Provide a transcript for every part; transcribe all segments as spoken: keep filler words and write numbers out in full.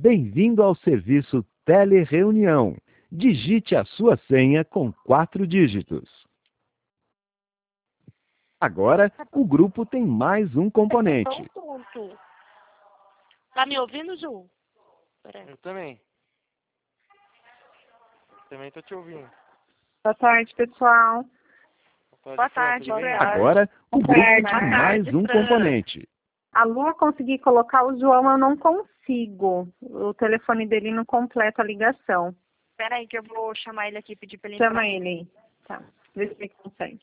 Bem-vindo ao serviço Telereunião. Digite a sua senha com quatro dígitos. Agora, o grupo tem mais um componente. Tá me ouvindo, Ju? Eu também. Também tô te ouvindo. Boa tarde, pessoal. Boa tarde, Fran, tudo bem? Agora, o Boa grupo tarde. tem Boa mais tarde, um Fran. componente. A Lua consegui colocar o João, eu não consigo. O telefone dele não completa a ligação. Espera aí que eu vou chamar ele aqui e pedir pra ele Chama entrar. ele aí. Tá. Vê se ele consegue.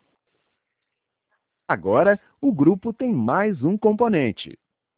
Agora, o grupo tem mais um componente.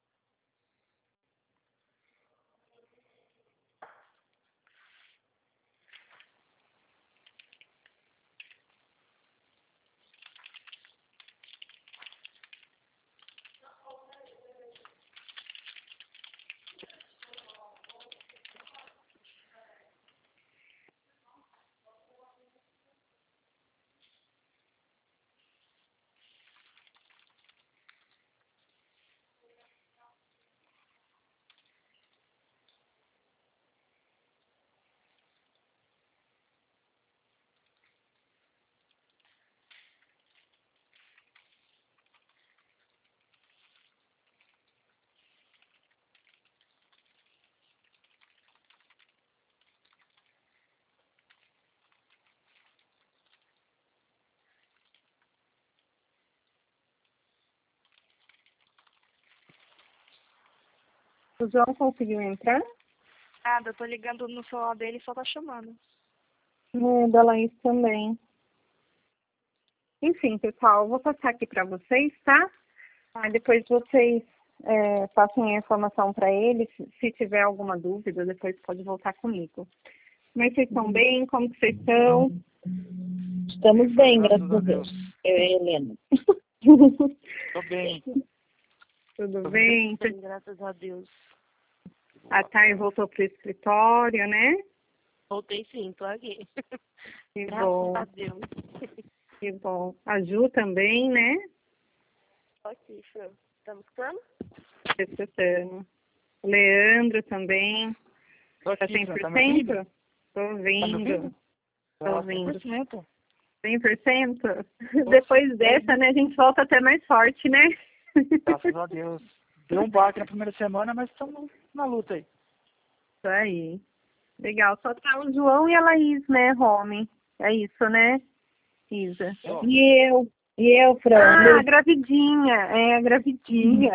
O João conseguiu entrar? Ah, eu tô ligando no celular dele e só tá chamando. É, da Laís também. Enfim, pessoal, eu vou passar aqui para vocês, tá? Aí depois vocês é, passem a informação para ele. Se, se tiver alguma dúvida, depois pode voltar comigo. Mas vocês estão bem? Como que vocês estão? Estamos bem, Graças graças a Deus. Eu e a Helena. Tô bem. Tudo bem? Sim, graças a Deus. A Thay voltou para o escritório, né? Voltei sim, tô aqui. Que Graças bom, a Deus. que bom. A Ju também, né? Tô aqui, Fran. Tá me escutando? Escutando. O Leandro também. Tô Tá aqui, cem Fran, por tá me ouvindo? cento? Tô Tá me ouvindo. ouvindo? Tô Tá ouvindo. cem por cento. cem por cento? Depois dessa, né, a gente volta até mais forte, né? Graças a Deus. Deu um baque na primeira semana, mas estamos na luta aí. Isso aí. Legal. Só tá o João e a Laís, né, Rome? É isso, né, Isa? Só. E eu, e eu, Fran. Ah, eu- gravidinha. É, gravidinha.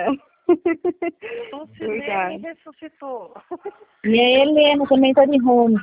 Você Verdade. nem ressuscitou. E a Helena também tá de home.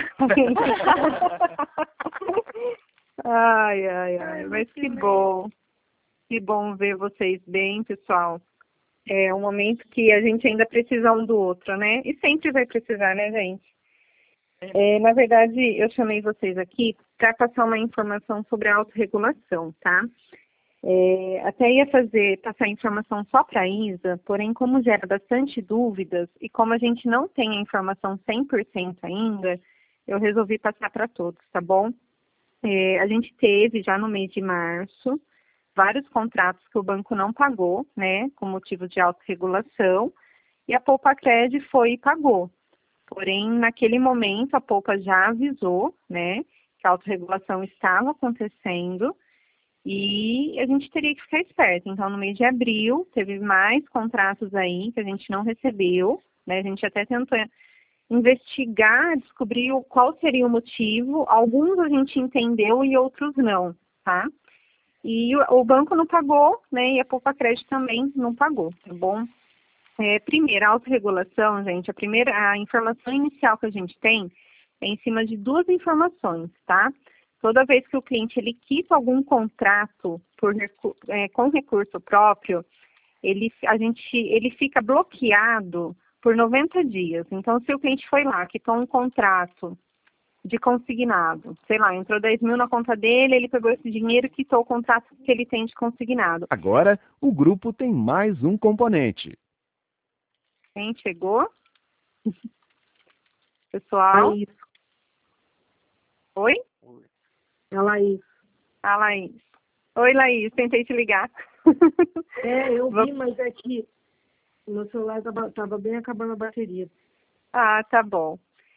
Ai, ai, ai. Mas que bom. Que bom ver vocês bem, pessoal. É um momento que a gente ainda precisa um do outro, né? E sempre vai precisar, né, gente? É, na verdade, eu chamei vocês aqui para passar uma informação sobre a autorregulação, tá? É, até ia fazer, passar informação só para a Isa, porém, como gera bastante dúvidas e como a gente não tem a informação cem por cento ainda, eu resolvi passar para todos, tá bom? É, a gente teve já no mês de março vários contratos que o banco não pagou, né, com motivo de autorregulação, e a Poupa Cred foi e pagou. Porém, naquele momento, a Poupa já avisou, né, que a autorregulação estava acontecendo e a gente teria que ficar esperto. Então, no mês de abril, teve mais contratos aí que a gente não recebeu, né, a gente até tentou investigar, descobrir o- qual seria o motivo. Alguns a gente entendeu e outros não, tá? E o, o banco não pagou, né, e a Poupa Cred também não pagou, tá bom? É, primeiro, a autorregulação, gente, a primeira, a informação inicial que a gente tem é em cima de duas informações, tá? Toda vez que o cliente ele quita algum contrato por, recu- é, com recurso próprio, ele, a gente, ele fica bloqueado por noventa dias. Então, se o cliente foi lá, quitou um contrato de consignado, sei lá, entrou dez mil na conta dele, ele pegou esse dinheiro e quitou o contrato que ele tem de consignado. Agora, o grupo tem mais um componente. Quem chegou? Pessoal? Laís. Oi? É a Laís. A Laís. Oi, Laís, tentei te ligar. É, eu Vou- vi, mas é que o meu celular tava, tava bem acabando a bateria. Ah, tá bom.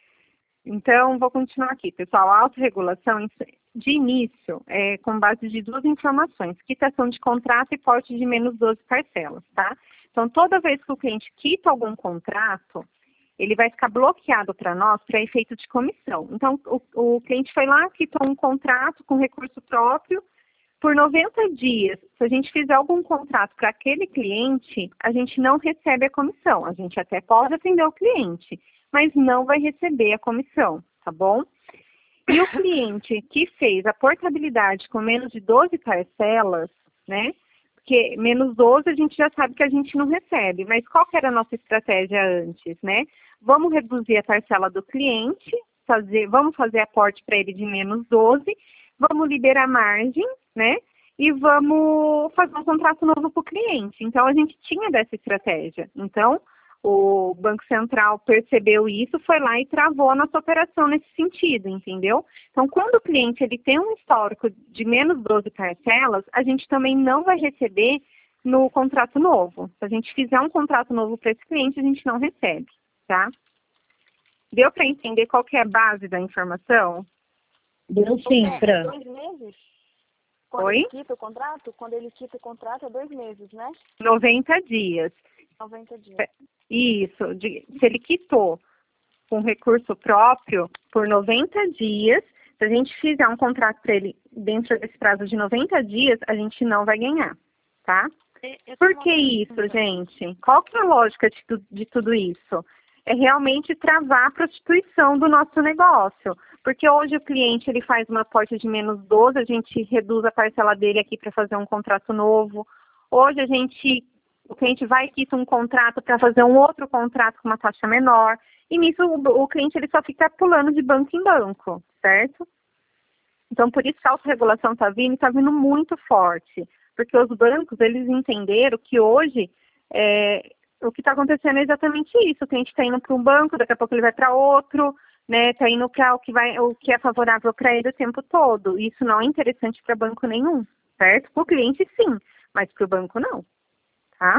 Então, vou continuar aqui, pessoal. A autorregulação, de início, é com base de duas informações, quitação de contrato e porte de menos doze parcelas, tá? Então, toda vez que o cliente quita algum contrato, ele vai ficar bloqueado para nós para efeito de comissão. Então, o, o cliente foi lá, quitou um contrato com recurso próprio, por noventa dias, se a gente fizer algum contrato para aquele cliente, a gente não recebe a comissão. A gente até pode atender o cliente, mas não vai receber a comissão, tá bom? E o cliente que fez a portabilidade com menos de doze parcelas, né? Porque menos doze a gente já sabe que a gente não recebe, mas qual que era a nossa estratégia antes, né? Vamos reduzir a parcela do cliente, fazer, vamos fazer aporte para ele de menos doze, vamos liberar margem, né? E vamos fazer um contrato novo para o cliente. Então, a gente tinha dessa estratégia. Então, o Banco Central percebeu isso, foi lá e travou a nossa operação nesse sentido, entendeu? Então, quando o cliente ele tem um histórico de menos doze parcelas, a gente também não vai receber no contrato novo. Se a gente fizer um contrato novo para esse cliente, a gente não recebe, tá? Deu para entender qual que é a base da informação? Deu sim, Fran. Dois meses? Quando Oi? ele quita o contrato? Quando ele quita o contrato é dois meses, né? noventa dias. noventa dias. Isso. De, se ele quitou com recurso próprio por noventa dias, se a gente fizer um contrato para ele dentro desse prazo de noventa dias, a gente não vai ganhar, tá? Por que isso, gente? Qual que é a lógica de, tu, de tudo isso? É realmente travar a prostituição do nosso negócio. Porque hoje o cliente ele faz uma aporte de menos doze, a gente reduz a parcela dele aqui para fazer um contrato novo. Hoje a gente, o cliente vai e quita um contrato para fazer um outro contrato com uma taxa menor. E nisso o, o cliente ele só fica pulando de banco em banco, certo? Então por isso que a autorregulação está vindo e está vindo muito forte. Porque os bancos eles entenderam que hoje é, o que está acontecendo é exatamente isso. O cliente está indo para um banco, daqui a pouco ele vai para outro, né? Está indo para o que vai, o que é favorável para ele o tempo todo. Isso não é interessante para banco nenhum, certo? Para o cliente sim, mas para o banco não, tá?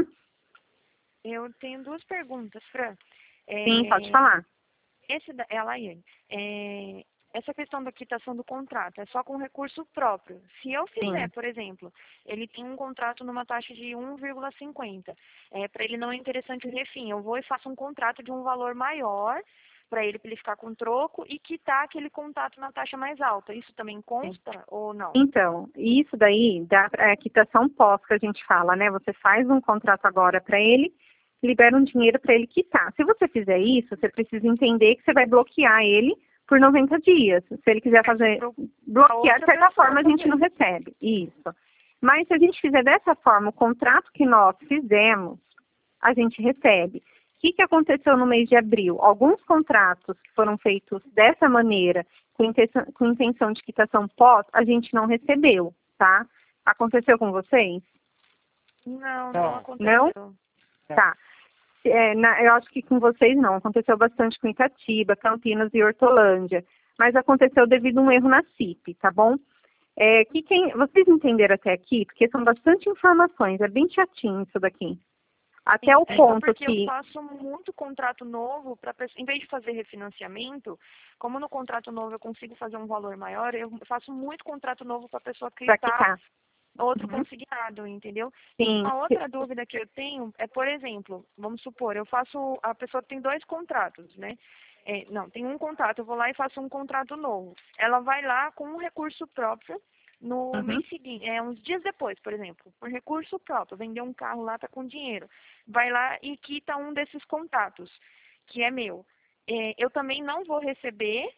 Eu tenho duas perguntas, Fran. É, Sim, pode falar. Esse da, é a Laiane. É, essa questão da quitação do contrato é só com recurso próprio. Se eu fizer, Sim. por exemplo, ele tem um contrato numa taxa de um vírgula cinquenta, é, para ele não é interessante o refim, eu vou e faço um contrato de um valor maior para ele, para ele ficar com troco e quitar aquele contrato na taxa mais alta. Isso também consta Sim. ou não? Então, isso daí dá é a quitação pós que a gente fala, né? Você faz um contrato agora para ele, libera um dinheiro para ele quitar. Se você fizer isso, você precisa entender que você vai bloquear ele por noventa dias. Se ele quiser fazer, bloquear, de certa forma, a gente não recebe. Isso. Mas se a gente fizer dessa forma, o contrato que nós fizemos, a gente recebe. O que, que aconteceu no mês de abril? Alguns contratos que foram feitos dessa maneira, com intenção, com intenção de quitação pós, a gente não recebeu, tá? Aconteceu com vocês? Não, não, Não. aconteceu. Não? Tá. É, na, eu acho que com vocês não. Aconteceu bastante com Itatiba, Campinas e Hortolândia. Mas aconteceu devido a um erro na C I P, tá bom? É, que quem, vocês entenderam até aqui? Porque são bastante informações. É bem chatinho isso daqui. Até Sim, o ponto porque que... eu faço muito contrato novo, pra, em vez de fazer refinanciamento, como no contrato novo eu consigo fazer um valor maior, eu faço muito contrato novo para a pessoa Pra quitar quitar. outro Uhum. consignado, entendeu? Sim. Uma outra dúvida que eu tenho é, por exemplo, vamos supor, eu faço, a pessoa tem dois contratos, né? É, não, tem um contrato, eu vou lá e faço um contrato novo. Ela vai lá com um recurso próprio, no Uhum. mês seguinte, é, uns dias depois, por exemplo, por recurso próprio, vendeu um carro lá, tá com dinheiro, vai lá e quita um desses contatos, que é meu. É, eu também não vou receber,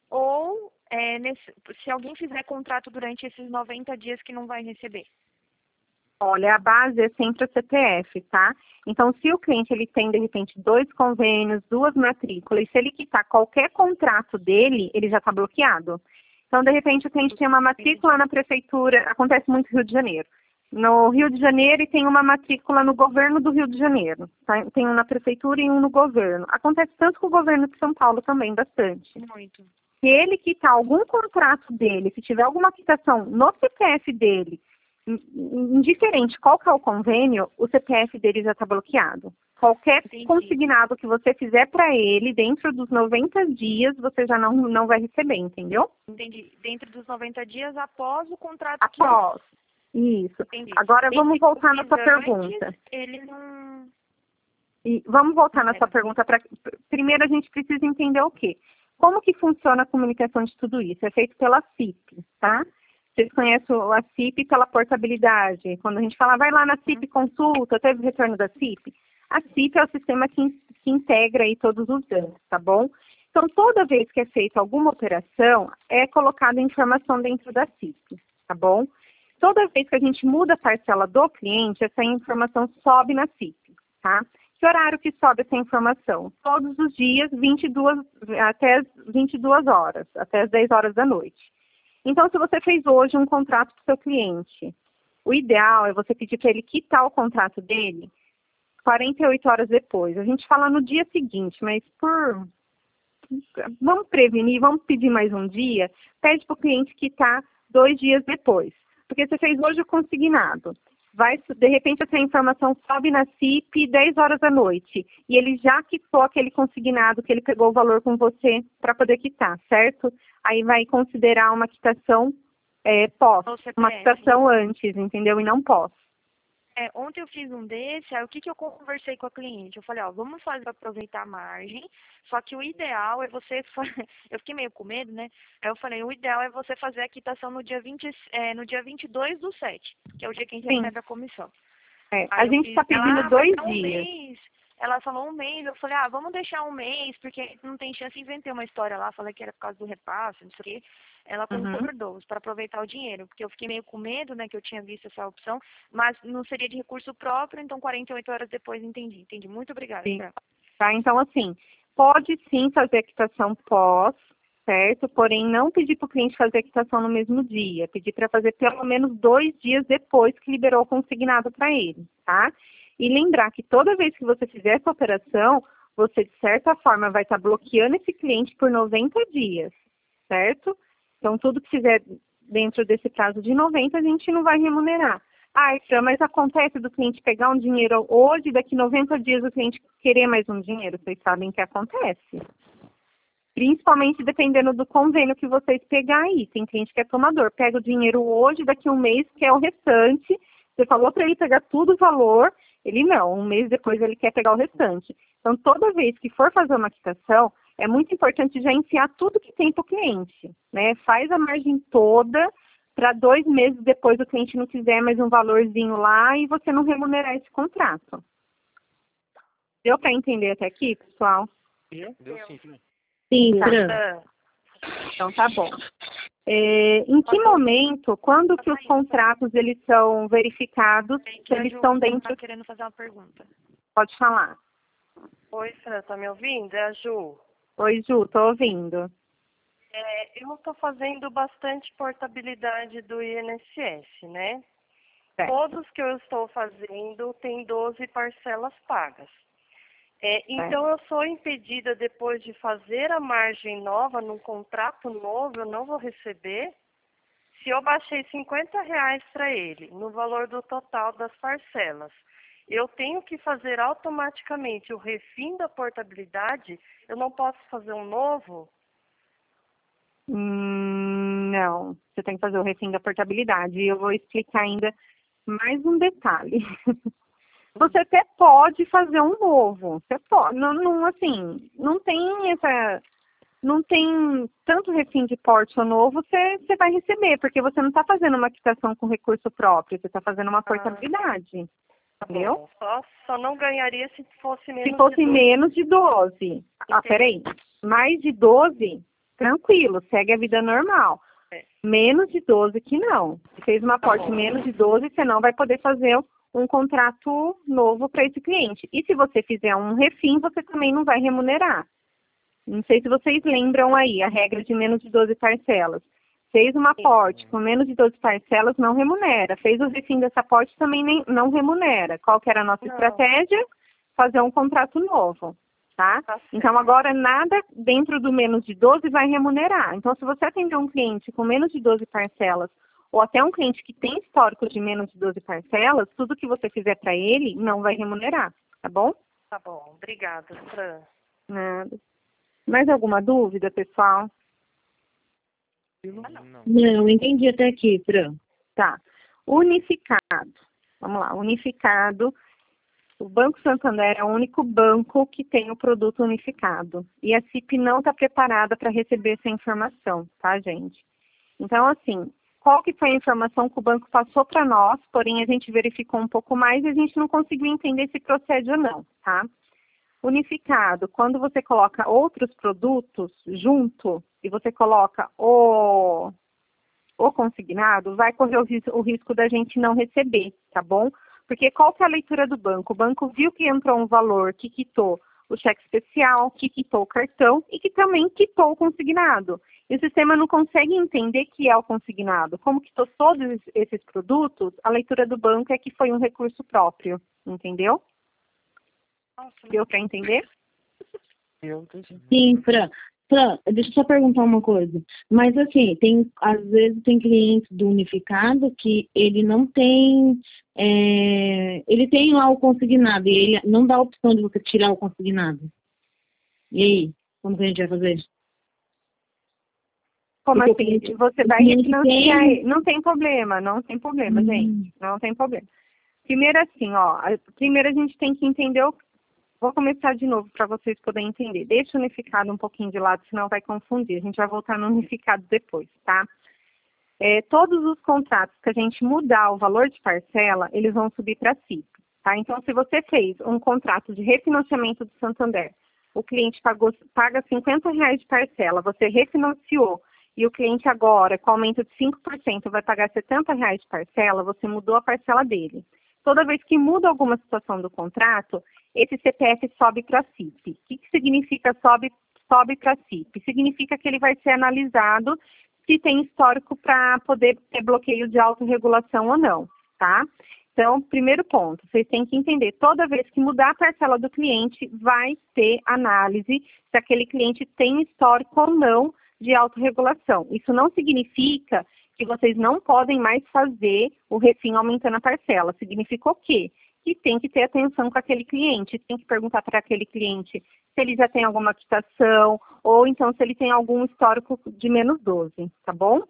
ou é, nesse, se alguém fizer contrato durante esses noventa dias que não vai receber. Olha, a base é sempre o C P F, tá? Então, se o cliente ele tem, de repente, dois convênios, duas matrículas, e se ele quitar qualquer contrato dele, ele já está bloqueado. Então, de repente, o cliente tem uma matrícula na prefeitura, acontece muito no Rio de Janeiro. No Rio de Janeiro e tem uma matrícula no governo do Rio de Janeiro. Tá? Tem um na prefeitura e um no governo. Acontece tanto com o governo de São Paulo também, bastante. Muito. Se ele quitar algum contrato dele, se tiver alguma quitação no C P F dele, indiferente qual que é o convênio, o C P F dele já está bloqueado, Qualquer Entendi. consignado que você fizer para ele, dentro dos noventa dias, você já não, não vai receber, entendeu? Entendi. Dentro dos noventa dias após o contrato Após. Isso. que... Entendi. Agora vamos Esse voltar na sua antes, pergunta. Ele não... E vamos voltar na É. sua pergunta. Pra... Primeiro a gente precisa entender o quê? Como que funciona a comunicação de tudo isso? É feito pela C I P, tá? Vocês conhecem a C I P pela portabilidade. Quando a gente fala, vai lá na C I P, consulta, teve retorno da C I P. A C I P é o sistema que, que integra aí todos os danos, tá bom? Então, toda vez que é feita alguma operação, é colocada informação dentro da C I P, tá bom? Toda vez que a gente muda a parcela do cliente, essa informação sobe na C I P, tá? Que horário que sobe essa informação? Todos os dias, vinte e duas, até as vinte e duas horas, até as dez horas da noite. Então, se você fez hoje um contrato para o seu cliente, o ideal é você pedir para ele quitar o contrato dele quarenta e oito horas depois. A gente fala no dia seguinte, mas por... vamos prevenir, vamos pedir mais um dia, pede para o cliente quitar dois dias depois. Porque você fez hoje o consignado. Vai, de repente, essa informação sobe na C I P dez horas da noite. E ele já quitou aquele consignado que ele pegou o valor com você para poder quitar, certo? Aí vai considerar uma quitação é, pós, Ou C P F. uma quitação antes, entendeu? E não pós. É, ontem eu fiz um desse, aí o que, que eu conversei com a cliente? Eu falei, ó, vamos fazer para aproveitar a margem, só que o ideal é você... Fa... Eu fiquei meio com medo, né? Aí eu falei, o ideal é você fazer a quitação no dia, vinte, é, no dia vinte e dois do sete, que é o dia que a gente Sim. recebe a comissão. É, Aí a eu gente fiz- está pedindo ela, ah, dois mas é um dias. mês. Ela falou um mês, eu falei, ah, vamos deixar um mês, porque não tem chance. Inventei uma história lá, falei que era por causa do repasse, não sei o quê. Ela Uhum. concordou, para aproveitar o dinheiro, porque eu fiquei meio com medo, né, que eu tinha visto essa opção, mas não seria de recurso próprio, então quarenta e oito horas depois entendi. Entendi. Muito obrigada. Sim. Fran. Tá? Então, assim, pode sim fazer a quitação pós, certo? Porém, não pedir para o cliente fazer a quitação no mesmo dia. Pedir para fazer pelo menos dois dias depois que liberou o consignado para ele, tá? E lembrar que toda vez que você fizer essa operação, você, de certa forma, vai estar bloqueando esse cliente por noventa dias, certo? Então, tudo que fizer dentro desse prazo de noventa, a gente não vai remunerar. Ah, Fran, mas acontece do cliente pegar um dinheiro hoje, daqui noventa dias o cliente querer mais um dinheiro. Vocês sabem que acontece. Principalmente dependendo do convênio que vocês pegar aí. Tem cliente que é tomador, pega o dinheiro hoje, daqui um mês quer o restante. Você falou para ele pegar tudo o valor, ele não. Um mês depois ele quer pegar o restante. Então, toda vez que for fazer uma quitação, é muito importante já enfiar tudo que tem para o cliente, né? Faz a margem toda para dois meses depois o cliente não quiser mais um valorzinho lá e você não remunerar esse contrato. Deu para entender até aqui, pessoal? Deu? Deu sim, Fran. Sim, Tá. Fran. Então tá bom. É, em que momento, quando que os contratos eles são verificados, Peraí, que se a eles Ju estão tá dentro... querendo fazer uma pergunta. Pode falar. Oi, Fran, tá me ouvindo? É a Ju. Oi, Ju, tô ouvindo. É, eu estou fazendo bastante portabilidade do I N S S, né? Certo. Todos que eu estou fazendo têm doze parcelas pagas. É, então, eu sou impedida, depois de fazer a margem nova, num contrato novo, eu não vou receber. Se eu baixei cinquenta reais para ele, no valor do total das parcelas, eu tenho que fazer automaticamente o refim da portabilidade, eu não posso fazer um novo? Hum, não, você tem que fazer o refim da portabilidade. E eu vou explicar ainda mais um detalhe. Você até pode fazer um novo. Você pode, não, não, assim, não tem essa, não tem tanto refim de porte ou novo, você, você vai receber, porque você não está fazendo uma quitação com recurso próprio, você está fazendo uma portabilidade. Entendeu? Bom, só, só não ganharia se fosse menos Se fosse de doze. menos de doze. Ah, Entendi. peraí. Mais de doze, tranquilo, segue a vida normal. É. Menos de doze que não. Se fez uma aporte bom. menos de doze, você não vai poder fazer um contrato novo para esse cliente. E se você fizer um refim, você também não vai remunerar. Não sei se vocês lembram aí a regra de menos de doze parcelas. Fez um aporte com menos de doze parcelas, não remunera. Fez o refim desse aporte, também nem, não remunera. Qual que era a nossa Não. estratégia? Fazer um contrato novo, tá? Tá certo. Então, agora, nada dentro do menos de doze vai remunerar. Então, se você atender um cliente com menos de doze parcelas, ou até um cliente que tem histórico de menos de doze parcelas, tudo que você fizer para ele não vai remunerar, tá bom? Tá bom, obrigada, Fran. Nada. Mais alguma dúvida, pessoal? Não, não entendi até aqui, Fran. Tá. Unificado. Vamos lá, unificado. O Banco Santander é o único banco que tem o produto unificado. E a C I P não está preparada para receber essa informação, tá, gente? Então, assim, qual que foi a informação que o banco passou para nós, porém a gente verificou um pouco mais e a gente não conseguiu entender se procede ou não, tá? Unificado, quando você coloca outros produtos junto e você coloca o, o consignado, vai correr o, ris o risco da gente não receber, tá bom? Porque qual que é a leitura do banco? O banco viu que entrou um valor que quitou o cheque especial, que quitou o cartão e que também quitou o consignado. E o sistema não consegue entender que é o consignado. Como quitou todos esses produtos, a leitura do banco é que foi um recurso próprio, entendeu? Deu para entender? Eu entendi. Sim, Fran. Fran, deixa eu só perguntar uma coisa. Mas assim, tem, às vezes tem clientes do unificado que ele não tem, é, ele tem lá o consignado e ele não dá a opção de você tirar o consignado. E aí, como que a gente vai fazer? Como Porque o assim? cliente- Você o vai cliente refinanciar tem- ele. Não tem problema, não tem problema, Hum. gente. Não tem problema. Primeiro assim, ó. a- Primeiro a gente tem que entender o... Vou começar de novo para vocês poderem entender. Deixa o unificado um pouquinho de lado, senão vai confundir. A gente vai voltar no unificado depois, tá? É, todos os contratos que a gente mudar o valor de parcela, eles vão subir para a C I P, tá? Então, se você fez um contrato de refinanciamento do Santander, o cliente pagou, paga cinquenta reais de parcela, você refinanciou, e o cliente agora, com aumento de cinco por cento, vai pagar setenta reais de parcela, você mudou a parcela dele. Toda vez que muda alguma situação do contrato, esse C P F sobe para a C I P. O que, que significa sobe, sobe para a C I P? Significa que ele vai ser analisado se tem histórico para poder ter bloqueio de autorregulação ou não, tá? Então, primeiro ponto, vocês têm que entender, toda vez que mudar a parcela do cliente, vai ter análise se aquele cliente tem histórico ou não de autorregulação. Isso não significa que vocês não podem mais fazer o refim aumentando a parcela. Significa o quê? Que tem que ter atenção com aquele cliente, tem que perguntar para aquele cliente se ele já tem alguma quitação, ou então se ele tem algum histórico de menos doze, tá bom?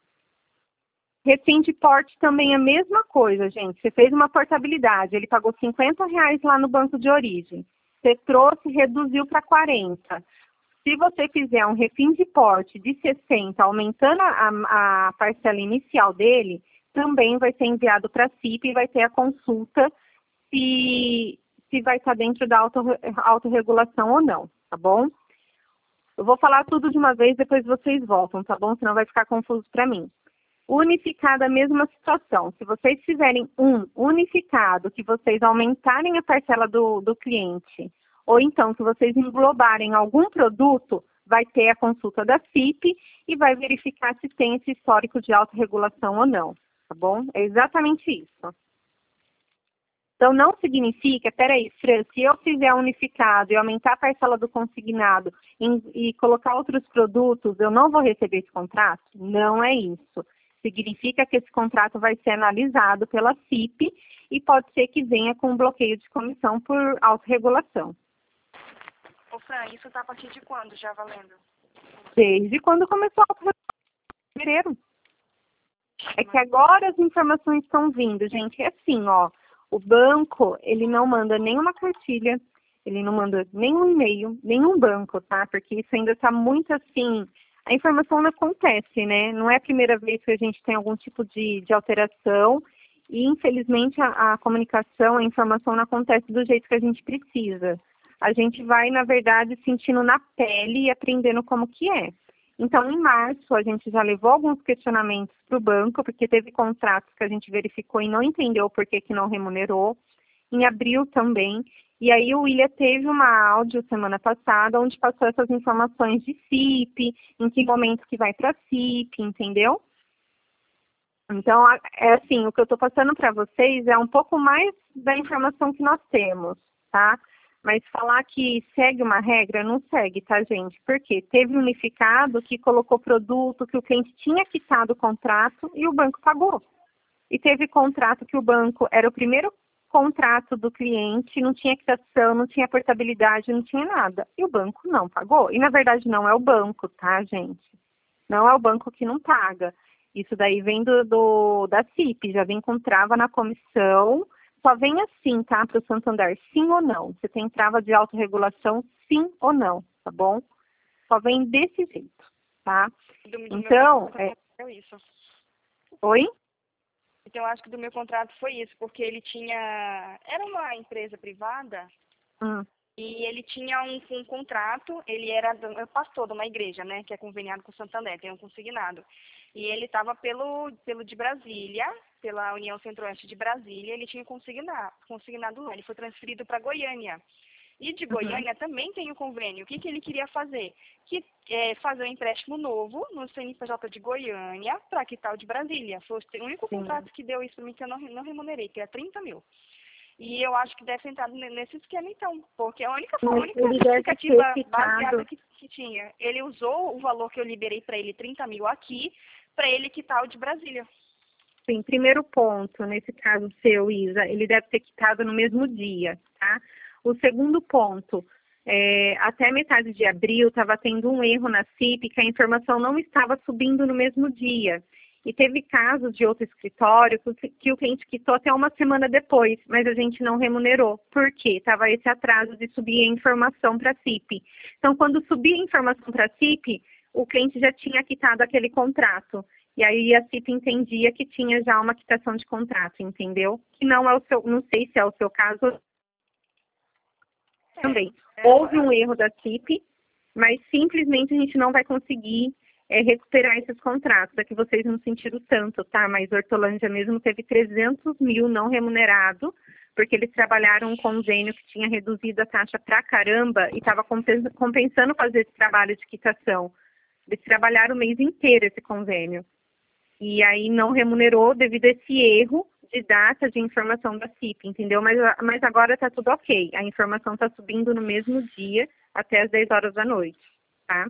Refim de porte também é a mesma coisa, gente. Você fez uma portabilidade, ele pagou cinquenta reais lá no banco de origem. Você trouxe, reduziu para quarenta. Se você fizer um refim de porte de sessenta, aumentando a, a parcela inicial dele, também vai ser enviado para a C I P e vai ter a consulta se, se vai estar dentro da auto, autorregulação ou não, tá bom? Eu vou falar tudo de uma vez, depois vocês voltam, tá bom? Senão vai ficar confuso para mim. Unificado, a mesma situação. Se vocês fizerem um unificado, que vocês aumentarem a parcela do, do cliente, ou então que vocês englobarem algum produto, vai ter a consulta da C I P e vai verificar se tem esse histórico de autorregulação ou não, tá bom? É exatamente isso. Então, não significa, peraí, Fran, se eu fizer unificado e aumentar a parcela do consignado em, e colocar outros produtos, eu não vou receber esse contrato? Não é isso. Significa que esse contrato vai ser analisado pela C I P e pode ser que venha com bloqueio de comissão por autorregulação. Ô, Fran, isso tá a partir de quando já valendo? Desde quando começou a autorregulação, em fevereiro. É que agora as informações estão vindo, gente. É assim, ó. O banco, ele não manda nenhuma cartilha, ele não manda nenhum e-mail, nenhum banco, tá? Porque isso ainda está muito assim, a informação não acontece, né? Não é a primeira vez que a gente tem algum tipo de, de alteração e, infelizmente, a, a comunicação, a informação não acontece do jeito que a gente precisa. A gente vai, na verdade, sentindo na pele e aprendendo como que é. Então, em março, a gente já levou alguns questionamentos para o banco, porque teve contratos que a gente verificou e não entendeu por que que não remunerou. Em abril também. E aí o William teve uma áudio semana passada, onde passou essas informações de C I P, em que momento que vai para C I P, entendeu? Então, é assim, o que eu estou passando para vocês é um pouco mais da informação que nós temos, tá? Mas falar que segue uma regra, não segue, tá, gente? Porque teve unificado que colocou produto que o cliente tinha quitado o contrato e o banco pagou. E teve contrato que o banco era o primeiro contrato do cliente, não tinha quitação, não tinha portabilidade, não tinha nada. E o banco não pagou. E, na verdade, não é o banco, tá, gente? Não é o banco que não paga. Isso daí vem do, do da C I P, já vem com trava na comissão. Só vem assim, tá, para o Santander, sim ou não. Você tem trava de autorregulação, sim ou não, tá bom? Só vem desse jeito, tá? Do, do então, meu é... foi isso. Oi? Então, eu acho que do meu contrato foi isso, porque ele tinha... Era uma empresa privada Hum. e ele tinha um, um contrato, ele era do, pastor de uma igreja, né, que é conveniado com o Santander, tem um consignado. E ele estava pelo, pelo de Brasília, pela União Centro-Oeste de Brasília, ele tinha consignado, consignado lá, ele foi transferido para Goiânia. E de Goiânia uhum. também tem o convênio. O que, que ele queria fazer? Que, é, fazer um empréstimo novo no C N P J de Goiânia para quitar o de Brasília. Foi o único Sim. contrato que deu isso para mim que eu não, não remunerei, que é trinta mil. E eu acho que deve ter entrado nesse esquema, então, porque a única, a única justificativa baseada que, que tinha, ele usou o valor que eu liberei para ele, trinta mil aqui, para ele quitar o de Brasília. Sim, primeiro ponto, nesse caso seu, Isa, ele deve ter quitado no mesmo dia, tá? O segundo ponto, é, até metade de abril estava tendo um erro na C I P que a informação não estava subindo no mesmo dia. E teve casos de outro escritório que o cliente quitou até uma semana depois, mas a gente não remunerou. Por quê? Estava esse atraso de subir a informação para a C I P. Então, quando subia a informação para a C I P, o cliente já tinha quitado aquele contrato. E aí a C I P entendia que tinha já uma quitação de contrato, entendeu? Que não é o seu, não sei se é o seu caso também. Houve um erro da C I P, mas simplesmente a gente não vai conseguir é, recuperar esses contratos. É que vocês não sentiram tanto, tá? Mas Hortolândia mesmo teve trezentos mil não remunerado, porque eles trabalharam um convênio que tinha reduzido a taxa pra caramba e estava compensando fazer esse trabalho de quitação. Eles trabalharam o mês inteiro esse convênio. E aí não remunerou devido a esse erro de data de informação da C I P, entendeu? Mas, mas agora está tudo ok. A informação está subindo no mesmo dia, até as dez horas da noite, tá?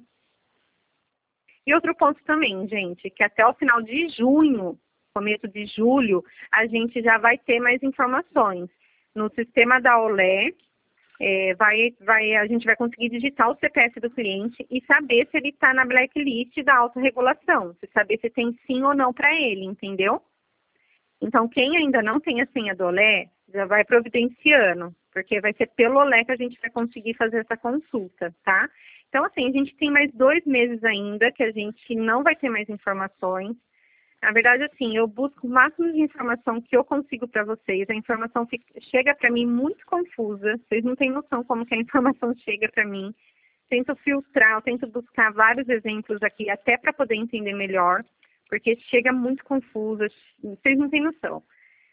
E outro ponto também, gente, que até o final de junho, começo de julho, a gente já vai ter mais informações. No sistema da Olé, é, vai, vai, a gente vai conseguir digitar o C P F do cliente e saber se ele está na blacklist da autorregulação, se saber se tem sim ou não para ele, entendeu? Então, quem ainda não tem a senha do Olé, já vai providenciando, porque vai ser pelo Olé que a gente vai conseguir fazer essa consulta, tá? Então, assim, a gente tem mais dois meses ainda que a gente não vai ter mais informações. Na verdade, assim, eu busco o máximo de informação que eu consigo para vocês. A informação fica, chega para mim muito confusa. Vocês não têm noção como que a informação chega para mim. Tento filtrar, eu tento buscar vários exemplos aqui, até para poder entender melhor, porque chega muito confusa. Vocês não têm noção.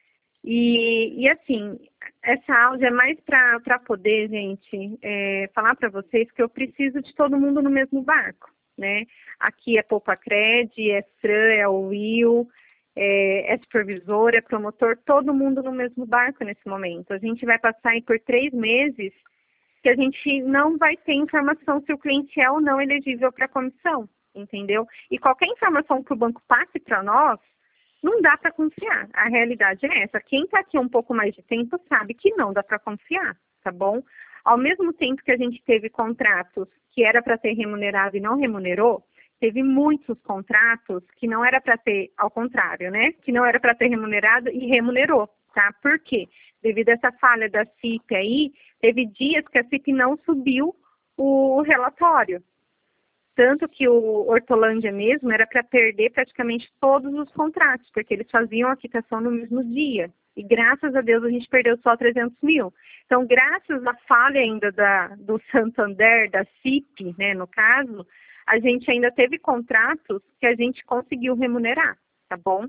E, e assim, essa áudio é mais para poder, gente, é, falar para vocês que eu preciso de todo mundo no mesmo barco, né? Aqui é Poupacred, é S R A, é o Will, é, é supervisor, é promotor, todo mundo no mesmo barco nesse momento. A gente vai passar aí por três meses que a gente não vai ter informação se o cliente é ou não elegível para a comissão, entendeu? E qualquer informação que o banco passe para nós, não dá para confiar. A realidade é essa. Quem está aqui um pouco mais de tempo sabe que não dá para confiar, tá bom? Ao mesmo tempo que a gente teve contratos que era para ser remunerado e não remunerou, teve muitos contratos que não era para ter, ao contrário, né? Que não era para ter remunerado e remunerou, tá? Por quê? Devido a essa falha da C I P aí, teve dias que a C I P não subiu o relatório. Tanto que o Hortolândia mesmo era para perder praticamente todos os contratos, porque eles faziam a quitação no mesmo dia. E graças a Deus a gente perdeu só trezentos mil. Então, graças à falha ainda da, do Santander, da C I P, né, no caso, a gente ainda teve contratos que a gente conseguiu remunerar, tá bom?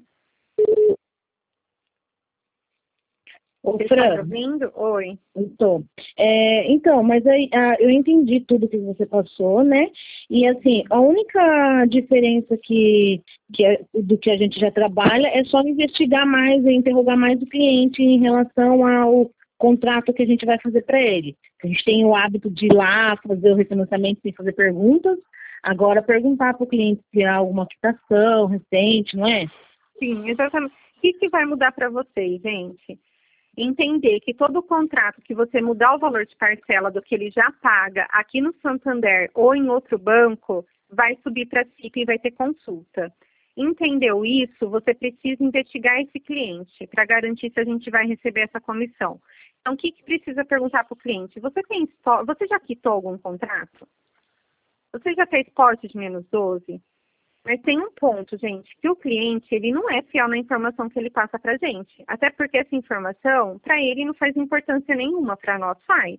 Ô, Você Fran, está me ouvindo? Oi. Então, é, então, mas aí ah, eu entendi tudo que você passou, né? E assim, a única diferença que, que é, do que a gente já trabalha é só investigar mais e interrogar mais o cliente em relação ao contrato que a gente vai fazer para ele. A gente tem o hábito de ir lá fazer o refinanciamento sem fazer perguntas, agora perguntar para o cliente se há alguma quitação recente, não é? Sim, exatamente. O que, que vai mudar para vocês, gente? entender que todo contrato que você mudar o valor de parcela do que ele já paga aqui no Santander ou em outro banco, vai subir para a C I P e vai ter consulta. Entendeu isso? Você precisa investigar esse cliente para garantir se a gente vai receber essa comissão. Então, o que, que precisa perguntar para o cliente? Você, tem, você já quitou algum contrato? Você já fez porte de menos doze? Mas tem um ponto, gente, que o cliente ele não é fiel na informação que ele passa para a gente. Até porque essa informação, para ele, não faz importância nenhuma, para nós faz.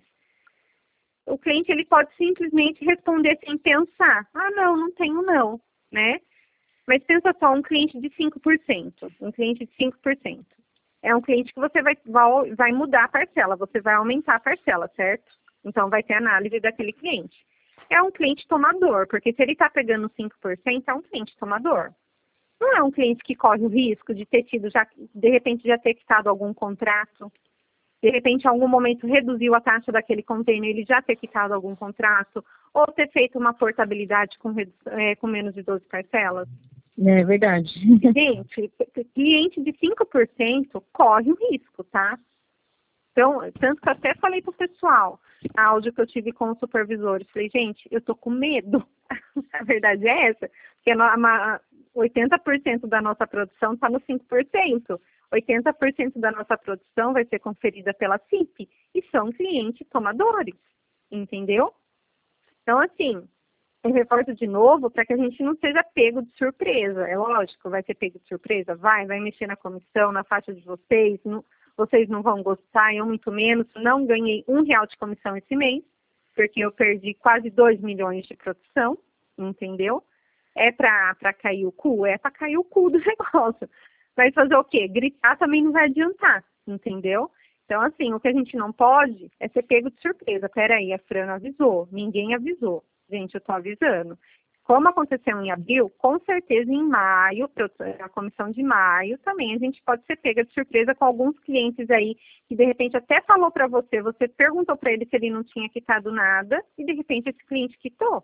O cliente ele pode simplesmente responder sem pensar. Ah, não, não tenho não, né? Mas pensa só, um cliente de cinco por cento. Um cliente de cinco por cento. É um cliente que você vai, vai mudar a parcela, você vai aumentar a parcela, certo? Então, vai ter análise daquele cliente. É um cliente tomador, porque se ele está pegando cinco por cento, é um cliente tomador. Não é um cliente que corre o risco de ter tido, já, de repente, já ter quitado algum contrato, de repente, em algum momento, reduziu a taxa daquele container, ele já ter quitado algum contrato, ou ter feito uma portabilidade com, é, com menos de doze parcelas. É verdade. Gente, cliente de cinco por cento corre o risco, tá? Então, tanto que eu até falei pro pessoal, a áudio que eu tive com os supervisores, falei, gente, eu tô com medo. A verdade é essa, porque oitenta por cento da nossa produção está no cinco por cento. oitenta por cento da nossa produção vai ser conferida pela C I P e são clientes tomadores, entendeu? Então, assim, eu reforço de novo para que a gente não seja pego de surpresa. É lógico, vai ser pego de surpresa? Vai, vai mexer na comissão, na faixa de vocês, não, vocês não vão gostar, eu muito menos. Não ganhei um real de comissão esse mês, porque eu perdi quase dois milhões de produção, entendeu? É para cair o cu? É para cair o cu do negócio. Vai fazer o quê? Gritar também não vai adiantar, entendeu? Então, assim, o que a gente não pode é ser pego de surpresa. Peraí, a Fran avisou, ninguém avisou. Gente, eu tô avisando. Como aconteceu em abril, com certeza em maio, a comissão de maio, também a gente pode ser pega de surpresa com alguns clientes aí que de repente até falou para você, você perguntou para ele se ele não tinha quitado nada e de repente esse cliente quitou.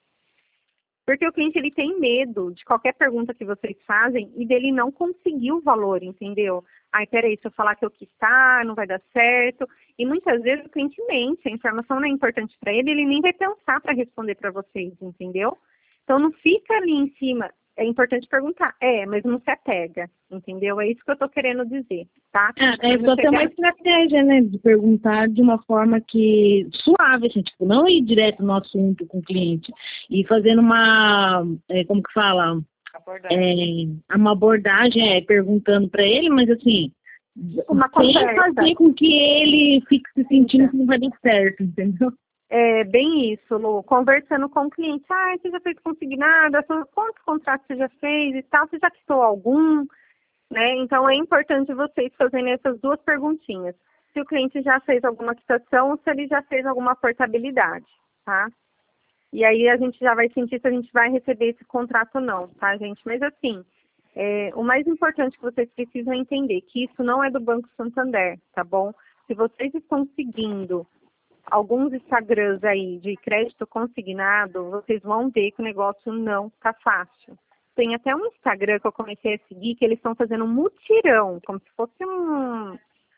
Porque o cliente ele tem medo de qualquer pergunta que vocês fazem e dele não conseguir o valor, entendeu? Ai, peraí, se eu falar que eu quitar, não vai dar certo. E muitas vezes o cliente mente, a informação não é importante para ele, ele nem vai pensar para responder para vocês, entendeu? Então não fica ali em cima, é importante perguntar, é, mas não se apega, entendeu? É isso que eu estou querendo dizer, tá? É, é só ter uma estratégia, né, de perguntar de uma forma que suave, assim, tipo, não ir direto no assunto com o cliente, e fazendo uma, é, como que fala? Abordagem. É, uma abordagem, é, perguntando para ele, mas assim, uma sem fazer com que ele fique se sentindo que não vai dar certo, entendeu? É bem isso, Lu. Conversando com o cliente, ah, você já fez consignado, quantos contratos você já fez e tal, você já quitou algum, né? Então é importante vocês fazerem essas duas perguntinhas. Se o cliente já fez alguma quitação ou se ele já fez alguma portabilidade, tá? E aí a gente já vai sentir se a gente vai receber esse contrato ou não, tá, gente? Mas assim, é, o mais importante que vocês precisam entender que isso não é do Banco Santander, tá bom? Se vocês estão seguindo alguns Instagrams aí de crédito consignado, vocês vão ver que o negócio não tá fácil. Tem até um Instagram que eu comecei a seguir que eles estão fazendo um mutirão, como se fosse um...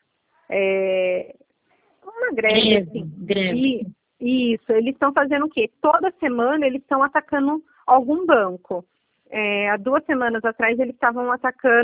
É, uma greve, assim. Greve. E, isso, eles estão fazendo o quê? Toda semana eles estão atacando algum banco. É, há duas semanas atrás eles estavam atacando